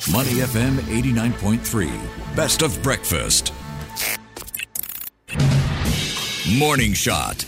Money FM 89.3. Best of breakfast. Morning Shot.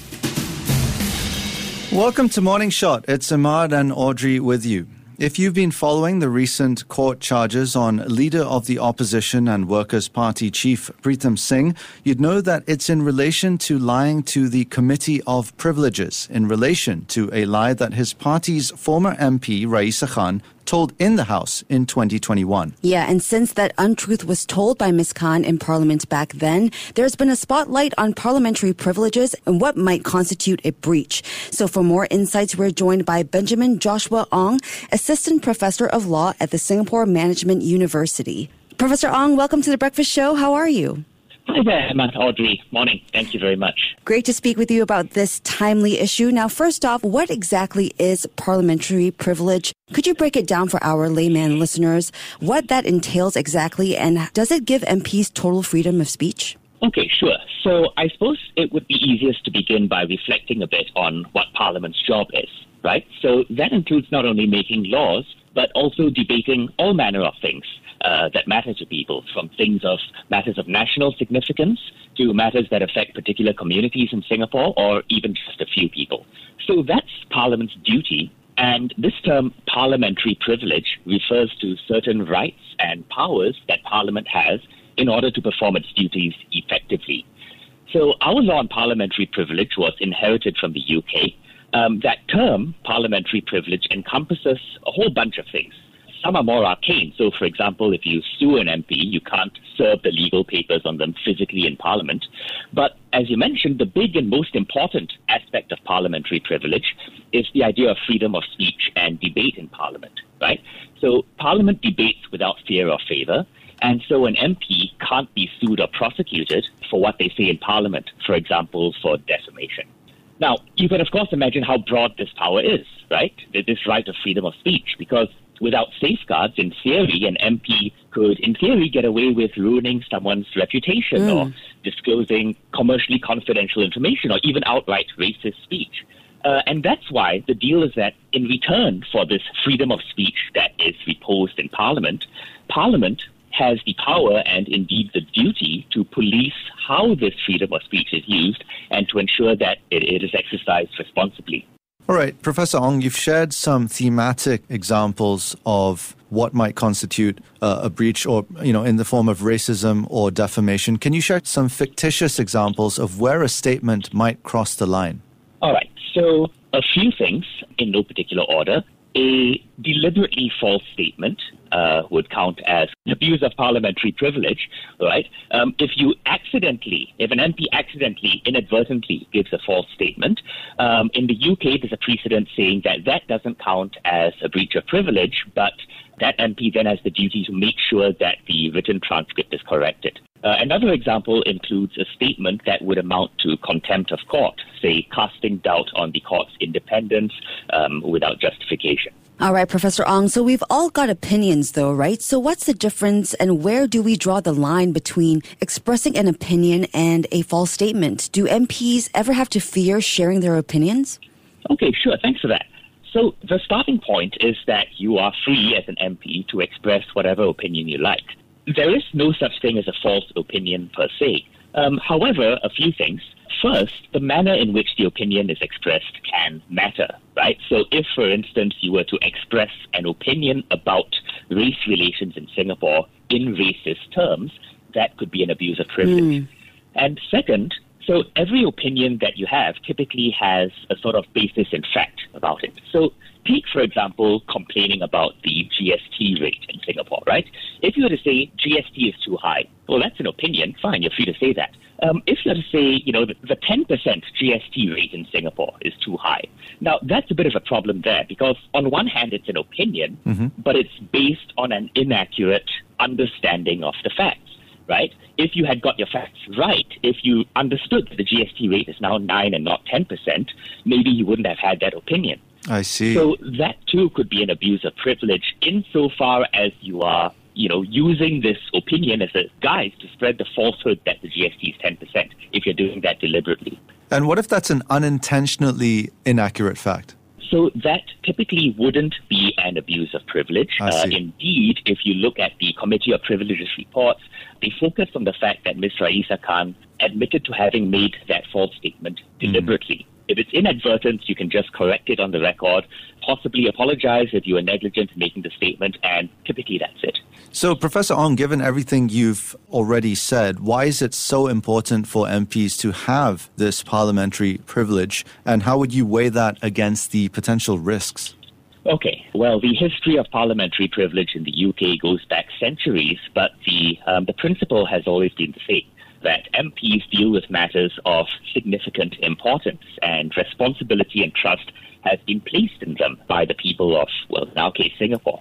Welcome to Morning Shot. It's Ahmad and Audrey with you. If you've been following the recent court charges on Leader of the Opposition and Workers' Party Chief Pritam Singh, you'd know that it's in relation to lying to the Committee of Privileges in relation to a lie that his party's former MP, Raisa Khan, told in the House in 2021. Yeah, and since that untruth was told by Ms. Khan in Parliament back then, there's been a spotlight on parliamentary privileges and what might constitute a breach. So for more insights, we're joined by Benjamin Joshua Ong, Assistant Professor of Law at the Singapore Management University. Professor Ong, welcome to The Breakfast Show. How are you? Hi there, Matt, Audrey. Morning. Thank you very much. Great to speak with you about this timely issue. Now, first off, what exactly is parliamentary privilege? Could you break it down for our layman listeners, what that entails exactly, and does it give MPs total freedom of speech? Okay, sure. So I suppose it would be easiest to begin by reflecting a bit on what Parliament's job is, right? So that includes not only making laws, but also debating all manner of things that matter to people, from matters of national significance to matters that affect particular communities in Singapore or even just a few people. So that's Parliament's duty. And this term, parliamentary privilege, refers to certain rights and powers that Parliament has in order to perform its duties effectively. So our law on parliamentary privilege was inherited from the UK. That term, parliamentary privilege, encompasses a whole bunch of things. Some are more arcane. So, for example, if you sue an MP, you can't serve the legal papers on them physically in Parliament. But as you mentioned, the big and most important aspect of parliamentary privilege is the idea of freedom of speech and debate in Parliament, right? So Parliament debates without fear or favour. And so an MP can't be sued or prosecuted for what they say in Parliament, for example, for defamation. Now, you can, of course, imagine how broad this power is, right? This right of freedom of speech, because without safeguards, in theory, an MP could, in theory, get away with ruining someone's reputation or disclosing commercially confidential information or even outright racist speech. And that's why the deal is that in return for this freedom of speech that is reposed in Parliament, Parliament has the power and indeed the duty to police how this freedom of speech is used and to ensure that it is exercised responsibly. All right, Professor Ong, you've shared some thematic examples of what might constitute a breach or, in the form of racism or defamation. Can you share some fictitious examples of where a statement might cross the line? All right, so a few things in no particular order. A deliberately false statement would count as an abuse of parliamentary privilege, right? If an MP accidentally, inadvertently gives a false statement, in the UK there's a precedent saying that doesn't count as a breach of privilege, but that MP then has the duty to make sure that the written transcript is corrected. Another example includes a statement that would amount to contempt of court, say casting doubt on the court's independence without justification. All right, Professor Ong, so we've all got opinions though, right? So what's the difference and where do we draw the line between expressing an opinion and a false statement? Do MPs ever have to fear sharing their opinions? Okay, sure. Thanks for that. So the starting point is that you are free as an MP to express whatever opinion you like. There is no such thing as a false opinion per se. However, a few things. First, the manner in which the opinion is expressed can matter, right? So if, for instance, you were to express an opinion about race relations in Singapore in racist terms, that could be an abuse of privilege. And second, so every opinion that you have typically has a sort of basis in fact about it. So take, for example, complaining about the GST rate in Singapore, right? If you were to say GST is too high, well, that's an opinion. Fine, you're free to say that. If you were to say, the 10% GST rate in Singapore is too high, now that's a bit of a problem there because on one hand, it's an opinion, but it's based on an inaccurate understanding of the facts. Right? If you had got your facts right, if you understood that the GST rate is now 9 and not 10%, maybe you wouldn't have had that opinion. I see. So that too could be an abuse of privilege insofar as you are, using this opinion as a guise to spread the falsehood that the GST is 10% if you're doing that deliberately. And what if that's an unintentionally inaccurate fact? So that typically wouldn't be an abuse of privilege. Indeed, if you look at the Committee of Privileges reports, they focus on the fact that Ms. Raeesah Khan admitted to having made that false statement deliberately. If it's inadvertent, you can just correct it on the record, possibly apologize if you were negligent in making the statement, and typically that's it. So, Professor Ong, given everything you've already said, why is it so important for MPs to have this parliamentary privilege, and how would you weigh that against the potential risks? Okay, well, the history of parliamentary privilege in the UK goes back centuries, but the principle has always been the same, that MPs deal with matters of significant importance, and responsibility and trust has been placed in them by the people of, well, in our case, Singapore.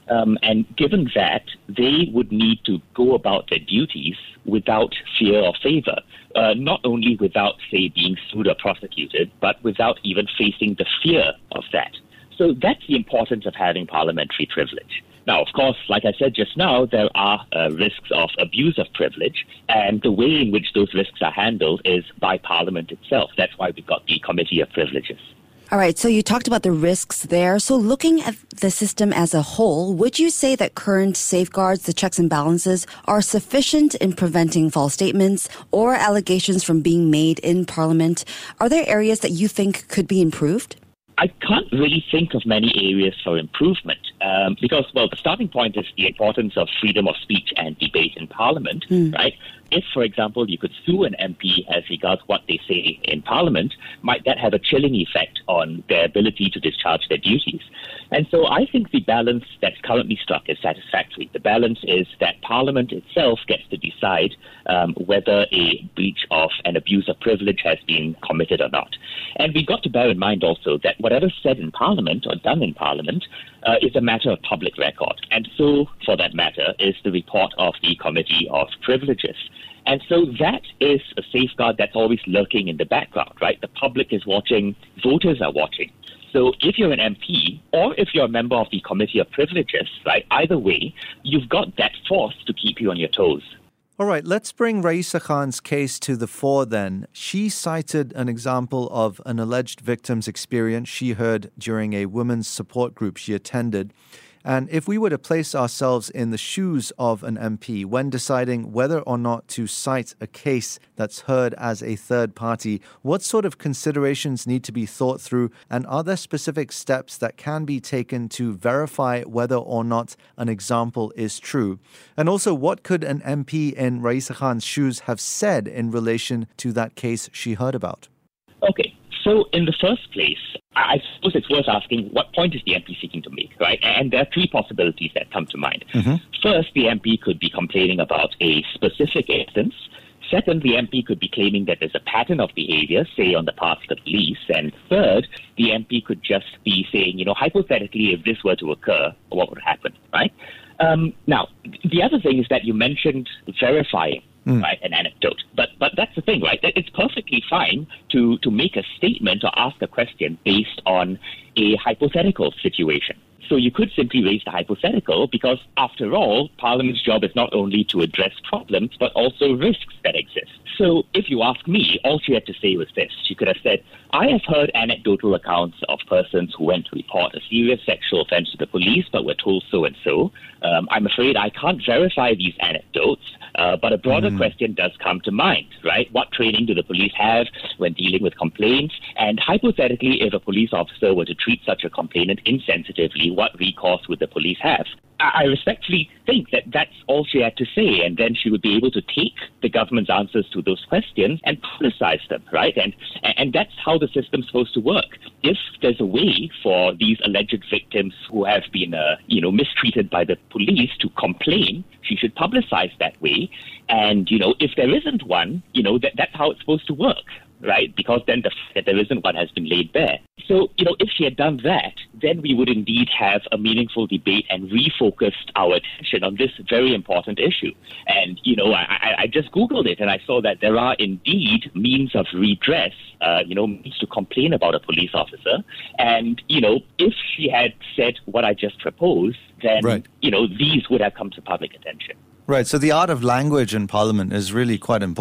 And given that, they would need to go about their duties without fear or favor, not only without, say, being sued or prosecuted, but without even facing the fear of that. So that's the importance of having parliamentary privilege. Now, of course, like I said just now, there are risks of abuse of privilege, and the way in which those risks are handled is by Parliament itself. That's why we've got the Committee of Privileges. All right, so you talked about the risks there. So looking at the system as a whole, would you say that current safeguards, the checks and balances, are sufficient in preventing false statements or allegations from being made in Parliament? Are there areas that you think could be improved? I can't really think of many areas for improvement because, well, the starting point is the importance of freedom of speech and debate in Parliament, right? If, for example, you could sue an MP as regards what they say in Parliament, might that have a chilling effect on their ability to discharge their duties? And so I think the balance that's currently struck is satisfactory. The balance is that Parliament itself gets to decide whether a breach of an abuse of privilege has been committed or not. And we've got to bear in mind also that whatever's said in Parliament or done in Parliament is a matter of public record. And so, for that matter, is the report of the Committee of Privileges. And so that is a safeguard that's always lurking in the background, right? The public is watching, voters are watching. So if you're an MP or if you're a member of the Committee of Privileges, right, either way, you've got that force to keep you on your toes. All right, let's bring Raeesah Khan's case to the fore then. She cited an example of an alleged victim's experience she heard during a women's support group she attended. And if we were to place ourselves in the shoes of an MP when deciding whether or not to cite a case that's heard as a third party, what sort of considerations need to be thought through, and are there specific steps that can be taken to verify whether or not an example is true? And also, what could an MP in Raeesah Khan's shoes have said in relation to that case she heard about? Okay. So in the first place, I suppose it's worth asking what point is the MP seeking to make, right? And there are three possibilities that come to mind. First, the MP could be complaining about a specific instance. Second, the MP could be claiming that there's a pattern of behavior, say, on the part of the police. And third, the MP could just be saying, hypothetically, if this were to occur, what would happen, right? Now, the other thing is that you mentioned verifying. Right, an anecdote. But that's the thing, right? It's perfectly fine to make a statement or ask a question based on a hypothetical situation. So you could simply raise the hypothetical because, after all, Parliament's job is not only to address problems, but also risks that exist. So if you ask me, all she had to say was this. She could have said, I have heard anecdotal accounts of persons who went to report a serious sexual offense to the police, but were told so and so. I'm afraid I can't verify these anecdotes, but a broader question does come to mind, right? What training do the police have when dealing with complaints? And hypothetically, if a police officer were to treat such a complainant insensitively, what recourse would the police have? I respectfully think that that's all she had to say, and then she would be able to take the government's answers to those questions and publicize them, right? And that's how the system's supposed to work. If there's a way for these alleged victims who have been, mistreated by the police to complain, she should publicize that way. And, if there isn't one, that's how it's supposed to work, right? Because then the fact that there isn't one has been laid bare. So, if she had done that, then we would indeed have a meaningful debate and refocused our attention on this very important issue. And, I just Googled it and I saw that there are indeed means of redress, means to complain about a police officer. And, if she had said what I just proposed, then, these would have come to public attention. Right. So the art of language in Parliament is really quite important.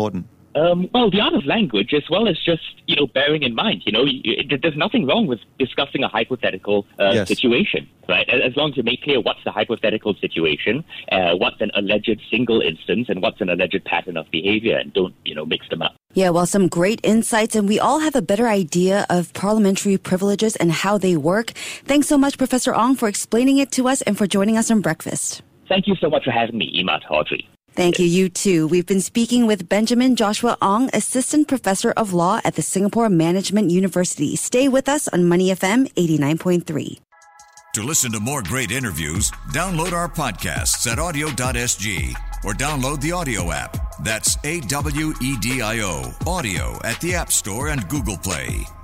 Well, the art of language, as well as just, bearing in mind, there's nothing wrong with discussing a hypothetical situation, right? As long as you make clear what's the hypothetical situation, what's an alleged single instance, and what's an alleged pattern of behavior, and don't, mix them up. Yeah, well, some great insights, and we all have a better idea of parliamentary privileges and how they work. Thanks so much, Professor Ong, for explaining it to us and for joining us on Breakfast. Thank you so much for having me, Imad, Audrey. Thank you, you too. We've been speaking with Benjamin Joshua Ong, Assistant Professor of Law at the Singapore Management University. Stay with us on Money FM 89.3. To listen to more great interviews, download our podcasts at audio.sg or download the audio app. That's AWEDIO, audio at the App Store and Google Play.